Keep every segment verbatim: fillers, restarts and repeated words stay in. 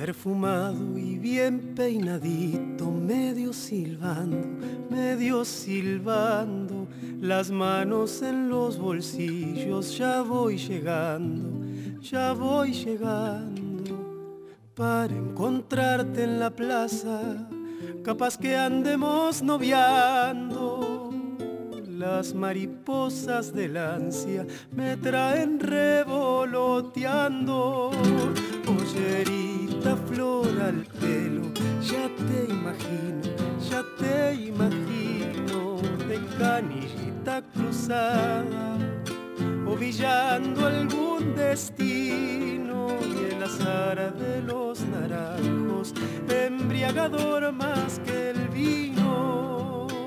perfumado y bien peinadito, medio silbando, medio silbando, las manos en los bolsillos, ya voy llegando, ya voy llegando, para encontrarte en la plaza, capaz que andemos noviando. Las mariposas del ansia me traen revoloteando. Pollerita, flor al pelo, ya te imagino, ya te imagino, de canillita cruzada, ovillando algún destino, y el azar de los naranjos, embriagador más que el vino.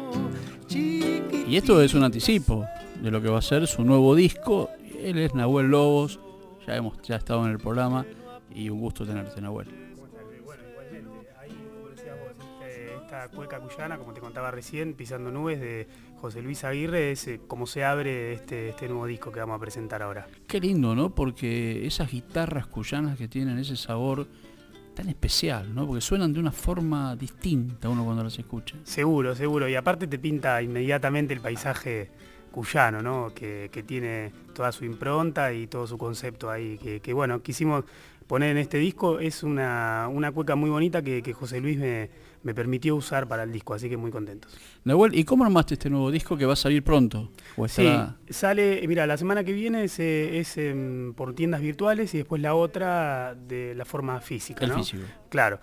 Y esto es un anticipo de lo que va a ser su nuevo disco. Él es Nahuel Lobos, ya hemos ya estado en el programa y un gusto tenerte, Nahuel. Bueno, igualmente, ahí como decías vos, esta cueca cuyana, como te contaba recién, Pisando Nubes, de José Luis Aguirre, es como se abre este, este nuevo disco que vamos a presentar ahora. Qué lindo, ¿no? Porque esas guitarras cuyanas que tienen ese sabor tan especial, ¿no? Porque suenan de una forma distinta uno cuando las escucha. Seguro, seguro. Y aparte te pinta inmediatamente el paisaje cuyano, ¿no? Que, que tiene toda su impronta y todo su concepto ahí. Que, que bueno, quisimos poner en este disco. Es una, una cueca muy bonita que, que José Luis me, me permitió usar para el disco, así que muy contentos. Nahuel, ¿y cómo armaste este nuevo disco que va a salir pronto? ¿O estará... Sí, sale, mira, la semana que viene es, es um, por tiendas virtuales y después la otra de la forma física, el ¿no? físico. Claro.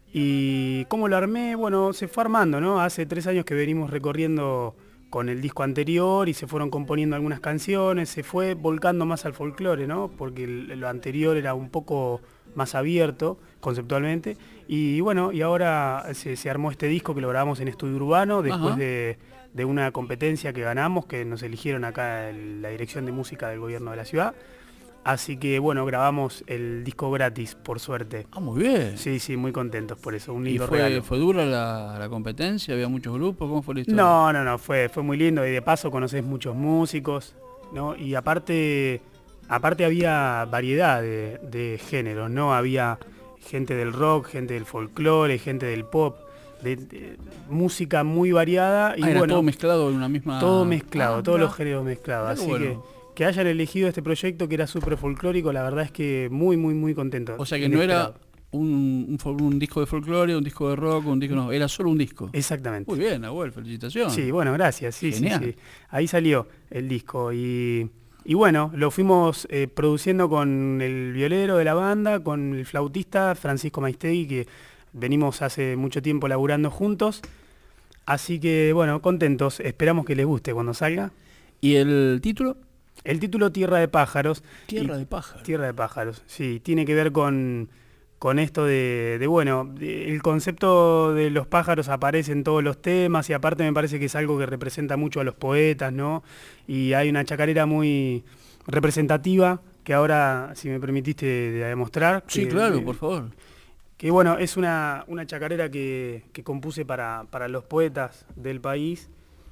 ¿Y cómo lo armé? Bueno, se fue armando, ¿no? Hace tres años que venimos recorriendo con el disco anterior y se fueron componiendo algunas canciones, se fue volcando más al folclore, ¿no? Porque el, lo anterior era un poco más abierto conceptualmente. Y bueno, y ahora se, se armó este disco que lo grabamos en estudio urbano después de, de una competencia que ganamos, que nos eligieron acá en la dirección de música del gobierno de la ciudad. Así que bueno, grabamos el disco gratis, por suerte. Ah, muy bien. Sí, sí, muy contentos por eso, un ¿Y lindo fue, regalo. fue dura la, la competencia? ¿Había muchos grupos? ¿Cómo fue la historia? No, no, no, fue, fue muy lindo y de paso conocés muchos músicos, ¿no? Y aparte, aparte había variedad de, de géneros, ¿no? Había gente del rock, gente del folclore, gente del pop, de, de música muy variada. Y ah, era bueno, todo mezclado en una misma... todo mezclado, ah, todos mirá. los géneros mezclados. Mirá, Así bueno. que que hayan elegido este proyecto que era súper folclórico, la verdad es que muy, muy, muy contento. O sea que no era un, un, un disco de folclore, un disco de rock, un disco no, era solo un disco. Exactamente. Muy bien, Nahuel, felicitaciones. Sí, bueno, gracias. Sí, Genial. sí, sí. Ahí salió el disco y, y bueno, lo fuimos eh, produciendo con el violero de la banda, con el flautista Francisco Maistegui, que venimos hace mucho tiempo laburando juntos. Así que bueno, contentos. Esperamos que les guste cuando salga. ¿Y el título? El título Tierra de Pájaros. Tierra y, de Pájaros. Tierra de Pájaros, sí. Tiene que ver con, con esto de, de bueno, de, el concepto de los pájaros aparece en todos los temas y aparte me parece que es algo que representa mucho a los poetas, ¿no? Y hay una chacarera muy representativa que ahora, si me permitiste, de, de demostrar. Sí, que, claro, de, por favor. Que bueno, es una, una chacarera que, que compuse para, para los poetas del país,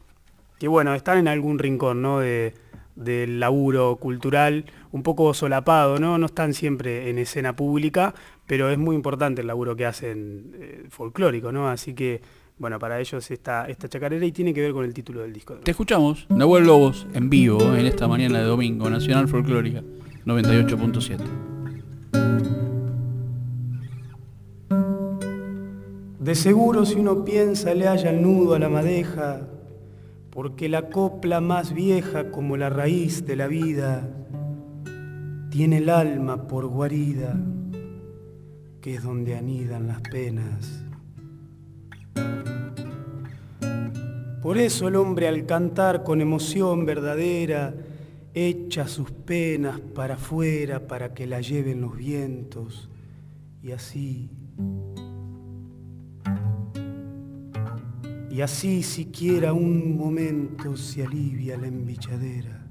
que bueno, están en algún rincón, ¿no? De, del laburo cultural, un poco solapado, ¿no? No están siempre en escena pública, pero es muy importante el laburo que hacen eh, folclórico, ¿no? Así que, bueno, para ellos esta, esta chacarera y tiene que ver con el título del disco. Te escuchamos, Nahuel Lobos, en vivo, en esta mañana de domingo, Nacional Folclórica, noventa y ocho punto siete. De seguro si uno piensa le halla el nudo a la madeja, porque la copla más vieja como la raíz de la vida tiene el alma por guarida, que es donde anidan las penas. Por eso el hombre al cantar con emoción verdadera echa sus penas para afuera para que la lleven los vientos y así... Y así siquiera un momento se alivia la embichadera.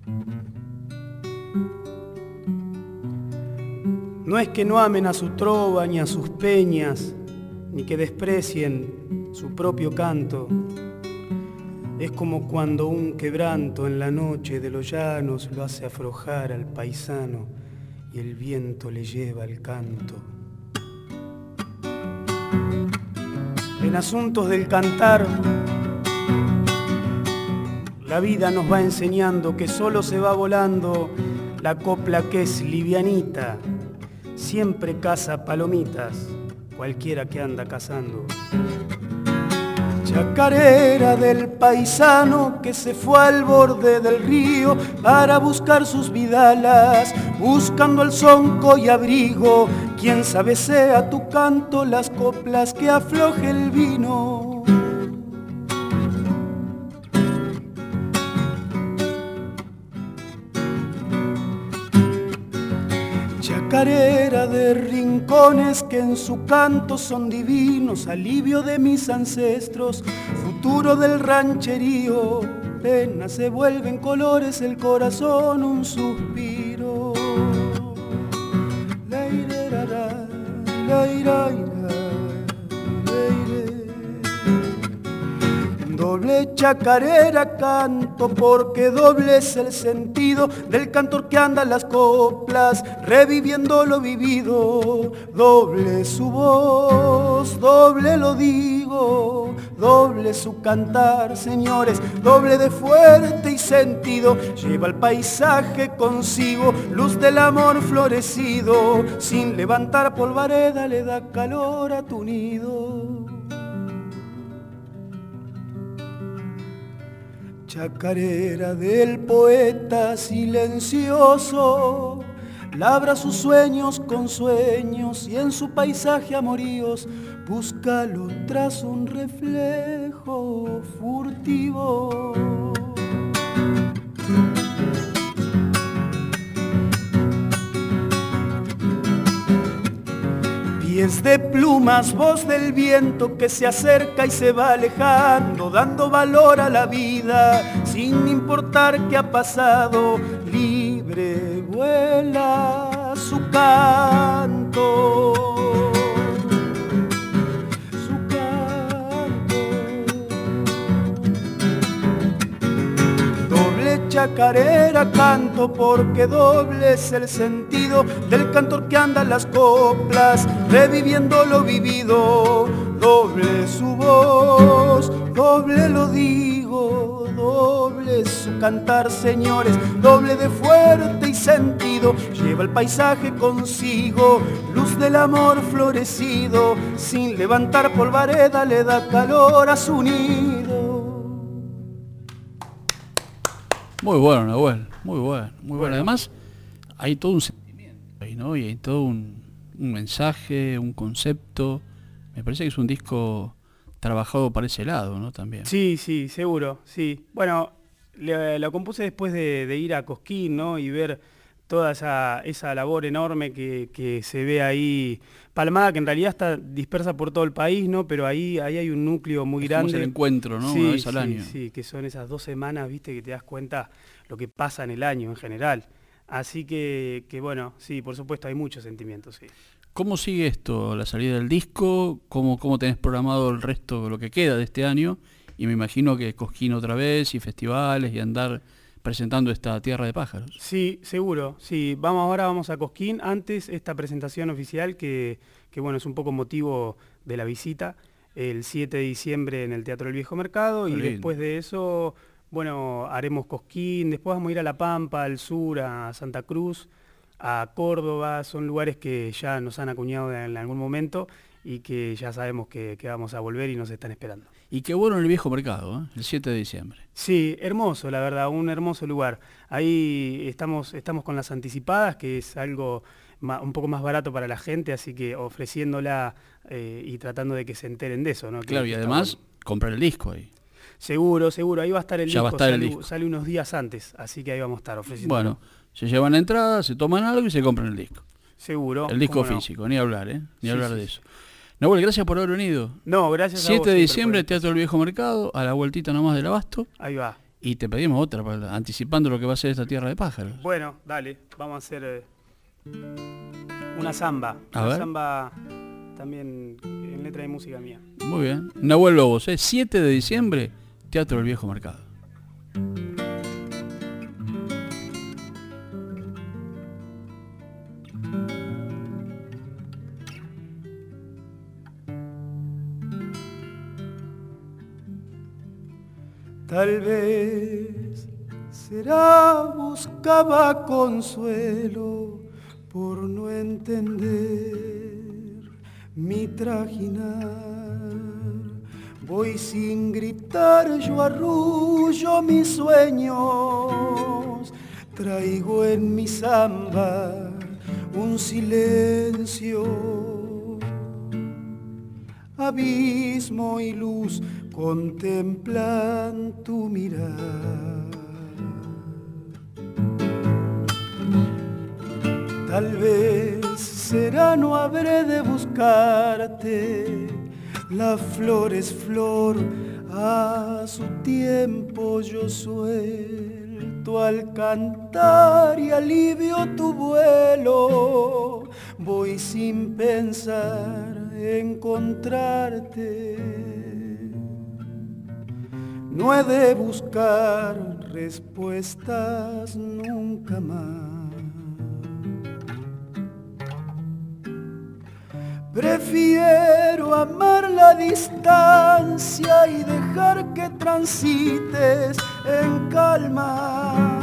No es que no amen a su trova ni a sus peñas, ni que desprecien su propio canto. Es como cuando un quebranto en la noche de los llanos lo hace aflojar al paisano y el viento le lleva el canto. En asuntos del cantar, la vida nos va enseñando que solo se va volando la copla que es livianita, siempre caza palomitas, cualquiera que anda cazando. Chacarera del paisano que se fue al borde del río para buscar sus vidalas, buscando el sonco y abrigo. Quién sabe sea tu canto las coplas que afloje el vino. Chacarera de rincones que en su canto son divinos, alivio de mis ancestros, futuro del rancherío, penas se vuelven colores, el corazón un suspiro. Leirerara, leiraira, leire. Doble chacarera canto porque doble es el sentido del cantor que anda en las coplas reviviendo lo vivido. Doble su voz, doble lo digo, doble su cantar, señores, doble de fuerte y sentido. Lleva el paisaje consigo, luz del amor florecido, sin levantar polvareda le da calor a tu nido. Chacarera del poeta silencioso, labra sus sueños con sueños y en su paisaje amoríos búscalo tras un reflejo furtivo. Pies de plumas, voz del viento que se acerca y se va alejando, dando valor a la vida, sin importar qué ha pasado, libre vuela su canto. Su canto. Doble chacarera canto porque doble es el sentido del cantor que anda en las coplas reviviendo lo vivido. Doble su voz, doble lo digo, doble su cantar, señores, doble de fuerte y sentido. Lleva el paisaje consigo, luz del amor florecido, sin levantar polvareda le da calor a su nido. Muy bueno, Nahuel, muy bueno, muy bueno. Además, hay todo un sentimiento ahí, ¿no? Y hay todo un, un mensaje, un concepto. Me parece que es un disco trabajado para ese lado, ¿no? También. Sí, sí, seguro, sí. Bueno, le- lo compuse después de, de ir a Cosquín, ¿no? Y ver toda esa, esa labor enorme que, que se ve ahí palmada, que en realidad está dispersa por todo el país, ¿no? Pero ahí, ahí hay un núcleo muy Es como grande. el encuentro, ¿no? Sí, Una vez al sí, año. sí, que son esas dos semanas, viste, que te das cuenta lo que pasa en el año en general. Así que, que bueno, sí, por supuesto hay muchos sentimientos, sí. ¿Cómo sigue esto, la salida del disco? ¿Cómo, cómo tenés programado el resto, lo que queda de este año? Y me imagino que Cosquín otra vez, y festivales, y andar presentando esta Tierra de Pájaros. Sí, seguro, sí. Vamos ahora, vamos a Cosquín. Antes esta presentación oficial que, que bueno, es un poco motivo de la visita, el siete de diciembre en el Teatro del Viejo Mercado. Qué Y lindo. después de eso, bueno, haremos Cosquín, después vamos a ir a La Pampa, al sur, a Santa Cruz, a Córdoba. Son lugares que ya nos han acuñado en algún momento y que ya sabemos que, que vamos a volver y nos están esperando. Y qué bueno en el Viejo Mercado, ¿eh? El siete de diciembre. Sí, hermoso, la verdad, un hermoso lugar. Ahí estamos, estamos con las anticipadas, que es algo ma- un poco más barato para la gente, así que ofreciéndola eh, y tratando de que se enteren de eso, ¿no? Que- Claro, y que está además bueno. comprar el disco ahí. Seguro, seguro, ahí va a estar el Ya va a disco, estar el sale, disco. sale unos días antes, así que ahí vamos a estar ofreciendo. Bueno, se llevan la entrada, se toman algo y se compran el disco. Seguro. El disco cómo no. físico, ni hablar, ¿eh? Ni Sí, hablar sí, de sí. eso. Nahuel, gracias por haber venido. No, gracias a vos. siete de siempre diciembre, por- Teatro del Viejo Mercado, a la vueltita nomás del Abasto. Ahí va. Y te pedimos otra, para- anticipando lo que va a ser esta Tierra de Pájaros. Bueno, dale, vamos a hacer eh, una samba. A una ver. samba también en letra de música mía. Muy bien. Nahuel Lobos, ¿eh? siete de diciembre, Teatro del Viejo Mercado. Tal vez será buscaba consuelo por no entender mi trajinar. Voy sin gritar, yo arrullo mis sueños, traigo en mi samba un silencio. Abismo y luz contemplan tu mirar. Tal vez será, no habré de buscarte, la flor es flor, a su tiempo yo suelto al cantar y alivio tu vuelo. Voy sin pensar encontrarte, no he de buscar respuestas nunca más. Prefiero amar la distancia y dejar que transites en calma.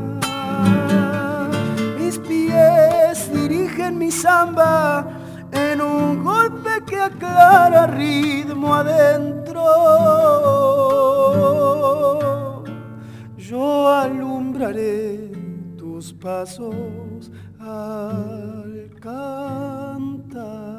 Mis pies dirigen mi samba en un golpe que aclara ritmo adentro. Yo alumbraré tus pasos al cantar.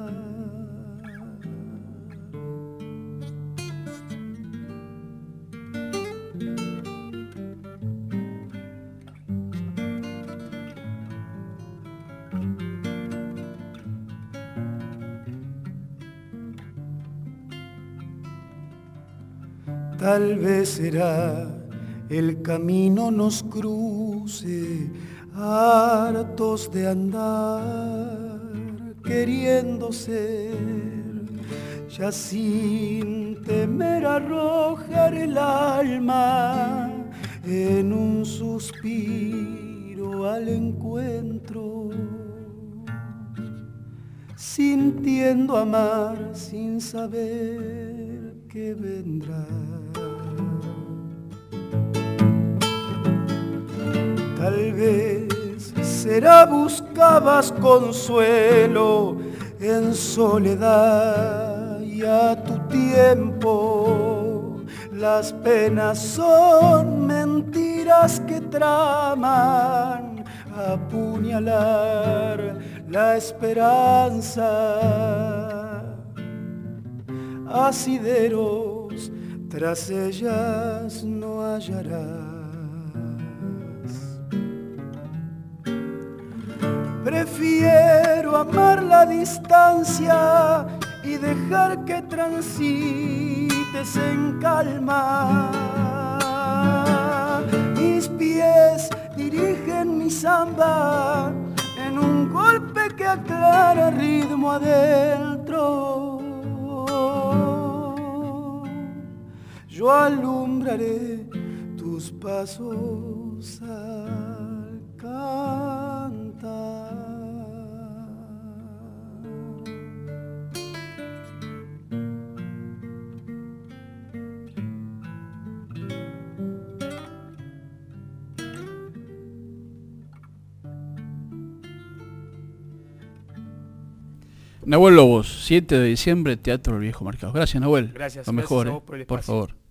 Tal vez será el camino nos cruce, hartos de andar, queriendo ser, ya sin temer arrojar el alma en un suspiro al encuentro, sintiendo amar sin saber que vendrá. Tal vez será buscabas consuelo en soledad y a tu tiempo las penas son mentiras que traman apuñalar la esperanza. Asideros tras ellas no hallarás. Prefiero amar la distancia y dejar que transites en calma. Mis pies dirigen mi samba en un golpe que aclara ritmo adentro. Yo alumbraré tus pasos al cantar. Nahuel Lobos, siete de diciembre, Teatro El Viejo Mercado. Gracias, Nahuel. Gracias. Lo mejor, gracias a vos eh, por el por espacio. favor.